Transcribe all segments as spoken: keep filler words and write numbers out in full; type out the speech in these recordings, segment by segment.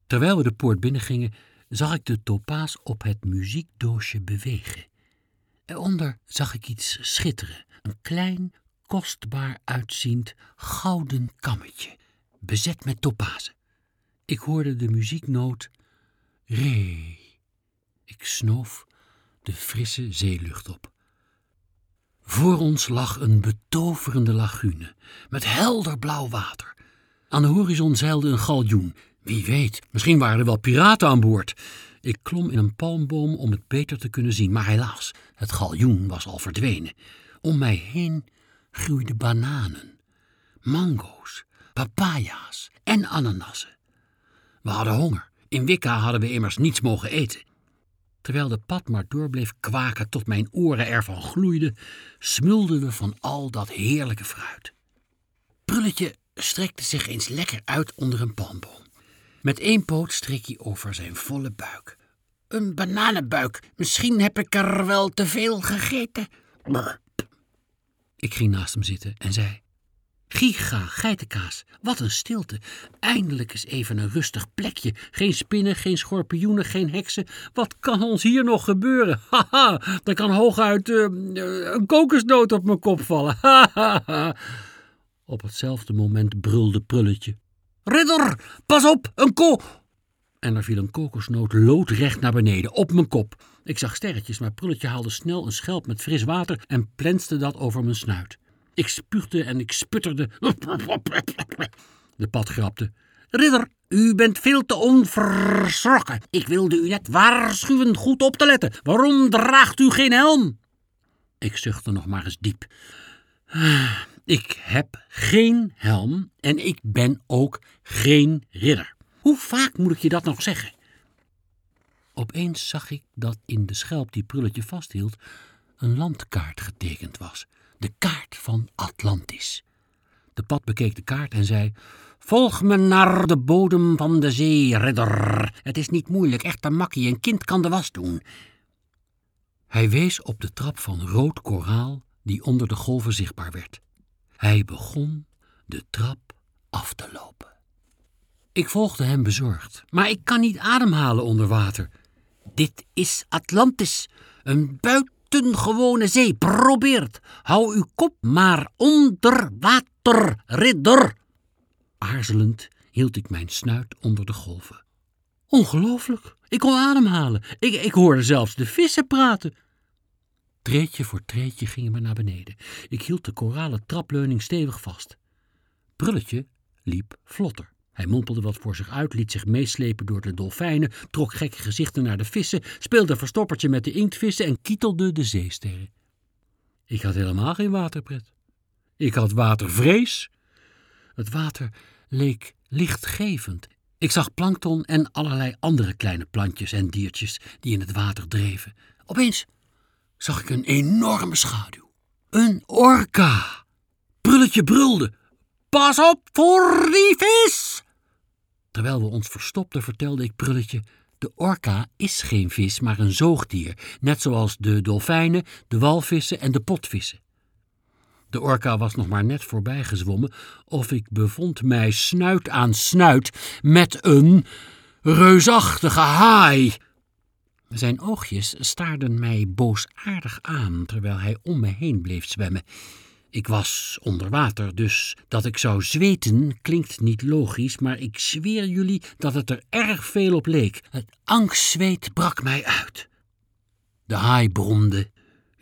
Terwijl we de poort binnengingen, zag ik de topaas op het muziekdoosje bewegen. Eronder zag ik iets schitteren. Een klein, kostbaar uitziend gouden kammetje, bezet met topazen. Ik hoorde de muzieknoot Re. Ik snoof de frisse zeelucht op. Voor ons lag een betoverende lagune met helder blauw water. Aan de horizon zeilde een galjoen. Wie weet, misschien waren er wel piraten aan boord. Ik klom in een palmboom om het beter te kunnen zien, maar helaas, het galjoen was al verdwenen. Om mij heen groeiden bananen, mango's, papaya's en ananassen. We hadden honger. In Wicca hadden we immers niets mogen eten. Terwijl de pad maar door bleef kwaken tot mijn oren ervan gloeiden, smulden we van al dat heerlijke fruit. Prulletje strekte zich eens lekker uit onder een palmboom. Met één poot streek hij over zijn volle buik. Een bananenbuik, misschien heb ik er wel te veel gegeten. Brr. Ik ging naast hem zitten en zei: Giga, geitenkaas, wat een stilte. Eindelijk eens even een rustig plekje. Geen spinnen, geen schorpioenen, geen heksen. Wat kan ons hier nog gebeuren? Haha, er kan hooguit uh, een kokosnoot op mijn kop vallen. Haha. Op hetzelfde moment brulde Prulletje: Ridder, pas op, een ko... En er viel een kokosnoot loodrecht naar beneden, op mijn kop. Ik zag sterretjes, maar Prulletje haalde snel een schelp met fris water en plenste dat over mijn snuit. Ik spuugde en ik sputterde. De pad grapte: Ridder, u bent veel te onverschrokken. Ik wilde u net waarschuwen goed op te letten. Waarom draagt u geen helm? Ik zuchtte nog maar eens diep. Ik heb geen helm en ik ben ook geen ridder. Hoe vaak moet ik je dat nog zeggen? Opeens zag ik dat in de schelp die Prulletje vasthield een landkaart getekend was. De kaart van Atlantis. De pad bekeek de kaart en zei: Volg me naar de bodem van de zee, ridder. Het is niet moeilijk, echt een makkie, een kind kan de was doen. Hij wees op de trap van rood koraal die onder de golven zichtbaar werd. Hij begon de trap af te lopen. Ik volgde hem bezorgd, maar ik kan niet ademhalen onder water. Dit is Atlantis, een buitengewone zee. Probeer het. Hou uw kop maar onder water, ridder. Aarzelend hield ik mijn snuit onder de golven. Ongelooflijk, ik kon ademhalen. Ik, ik hoorde zelfs de vissen praten. Treedje voor treedje gingen we naar beneden. Ik hield de koralen trapleuning stevig vast. Prulletje liep vlotter. Hij mompelde wat voor zich uit, liet zich meeslepen door de dolfijnen, trok gekke gezichten naar de vissen, speelde verstoppertje met de inktvissen en kietelde de zeesterren. Ik had helemaal geen waterpret. Ik had watervrees. Het water leek lichtgevend. Ik zag plankton en allerlei andere kleine plantjes en diertjes die in het water dreven. Opeens zag ik een enorme schaduw. Een orka. Prulletje brulde: Pas op voor die vis! Terwijl we ons verstopten, vertelde ik Prulletje: de orka is geen vis, maar een zoogdier, net zoals de dolfijnen, de walvissen en de potvissen. De orka was nog maar net voorbij gezwommen of ik bevond mij snuit aan snuit met een reusachtige haai. Zijn oogjes staarden mij boosaardig aan terwijl hij om me heen bleef zwemmen. Ik was onder water, dus dat ik zou zweten klinkt niet logisch, maar ik zweer jullie dat het er erg veel op leek. Het angstzweet brak mij uit. De haai bromde: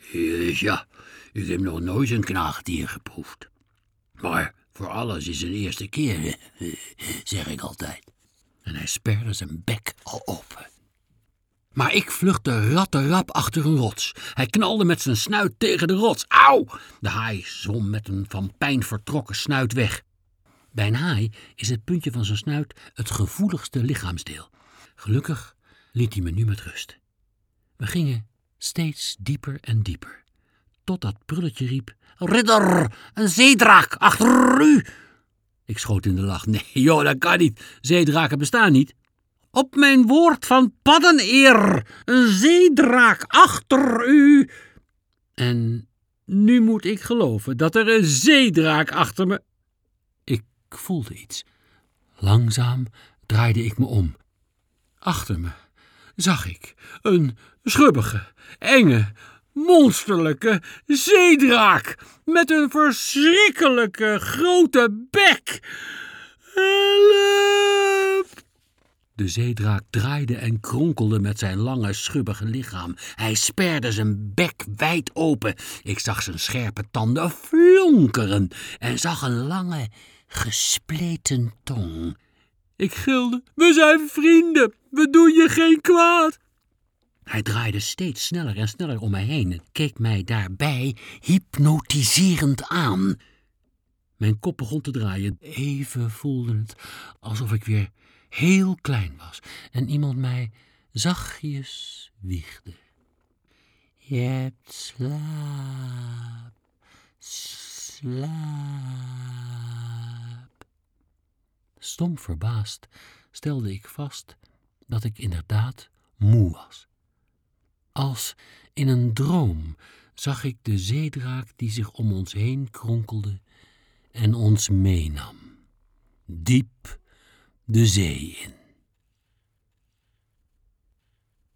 Ja, ik heb nog nooit een knaagdier geproefd. Maar voor alles is een eerste keer, zeg ik altijd. En hij sperde zijn bek al open. Maar ik vluchtte rattenrap achter een rots. Hij knalde met zijn snuit tegen de rots. Auw! De haai zwom met een van pijn vertrokken snuit weg. Bij een haai is het puntje van zijn snuit het gevoeligste lichaamsdeel. Gelukkig liet hij me nu met rust. We gingen steeds dieper en dieper, totdat Prulletje riep: Ridder, een zeedraak, achter u! Ik schoot in de lach: Nee, joh, dat kan niet. Zeedraken bestaan niet. Op mijn woord van paddeneer, een zeedraak achter u. En nu moet ik geloven dat er een zeedraak achter me... Ik voelde iets. Langzaam draaide ik me om. Achter me zag ik een schubbige, enge, monsterlijke zeedraak met een verschrikkelijke grote bek. Help! De zeedraak draaide en kronkelde met zijn lange, schubbige lichaam. Hij sperde zijn bek wijd open. Ik zag zijn scherpe tanden flonkeren en zag een lange, gespleten tong. Ik gilde: we zijn vrienden, we doen je geen kwaad. Hij draaide steeds sneller en sneller om mij heen en keek mij daarbij hypnotiserend aan. Mijn kop begon te draaien. Even voelde het alsof ik weer heel klein was en iemand mij zachtjes wiegde. Je hebt slaap, slaap. Stom verbaasd stelde ik vast dat ik inderdaad moe was. Als in een droom zag ik de zeedraak die zich om ons heen kronkelde en ons meenam, diep de zee in.